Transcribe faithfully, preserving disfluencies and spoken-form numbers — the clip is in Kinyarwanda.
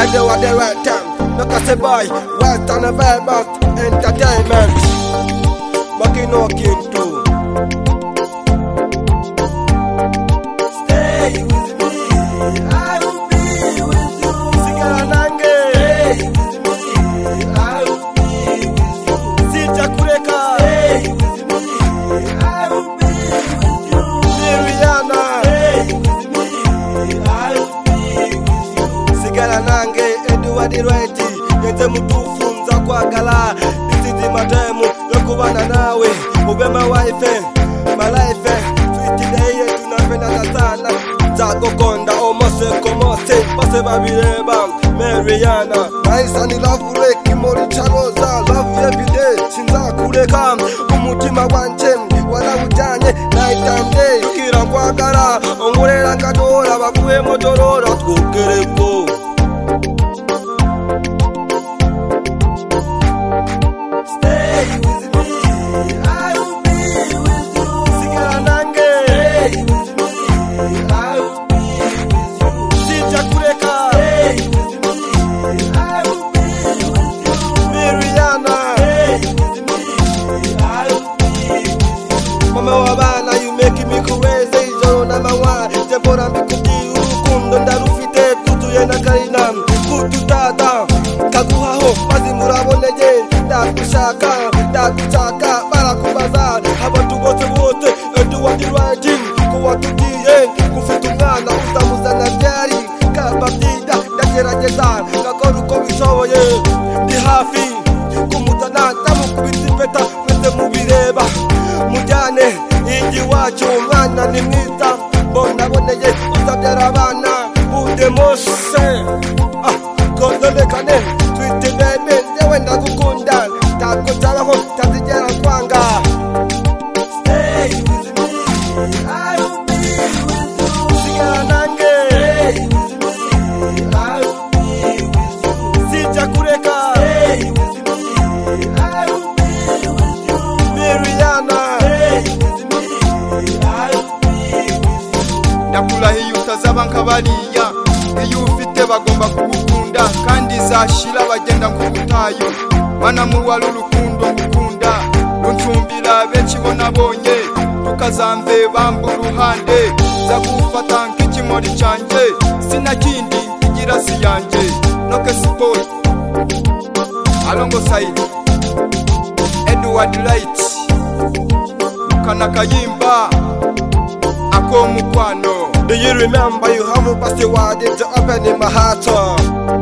do at the right time. Look at the boy, West on the Vermont Entertainment. Making walking too. Stay with me, I will be with you. Sigaranange, stay with me, I will be with you. Sijakureka, stay with me, I will be with you. Miriana, stay with me, I will be with you. Sigaranange, Edward Righty, Yete mutufunza kwa gala. This is the mademu, yokubana nawe. Ube my wife, my life. Sweet day, tunapenda sana. Zago konda, omose komose. Pase babireba, Mariana. Nice and lovely, kimori charoza. Love every day, sinza kureka. Umutima wanje, wana ujanye. Night and day, kira kwa gara. Ongurera kadora, bakuwe motorora. Tukereko. Mama wabana, you making me crazy. You're number one. Jebora mikuki urukundo ndarufite kutuye na karina kututata kaguhaho mazi muraboneye ndagushaka ndagushaka barakubaza abantu bose bose Edward Righty kuwa tugiye kufita umwana uzamuzana byari kababida ndagerageza ngakora uko bishoboye ndi hafi kumutana ndamukubita impeta mwese mubireba mujyane ingi wacu umwana ni mwiza mbona boneye uzabyara abana bude mose ah kodolekane twite bebe ndewe ndagukunda tako cyabaho tazigera kwanga. Stay with me, I will be with you. Sigaranange, stay with me, I will be with you. Sijakureka, stay with me, I will be with you. Miriana, stay with me, I will be with you. Nakulahiye utazaba nkabariya, iyo ufite bagomba kugukunda kandi zashira bagenda nkubutayo. Mana muwala urukundo ngukunda runcumbira benshi bonabonye tukazambe bamba uruhande zagufata nk'ikimori cyanjye sinakindi kigira si yanjye noke sport alongside Edward Righty kana kayimba ako mukwano. Do you remember you have a password to open in my heart?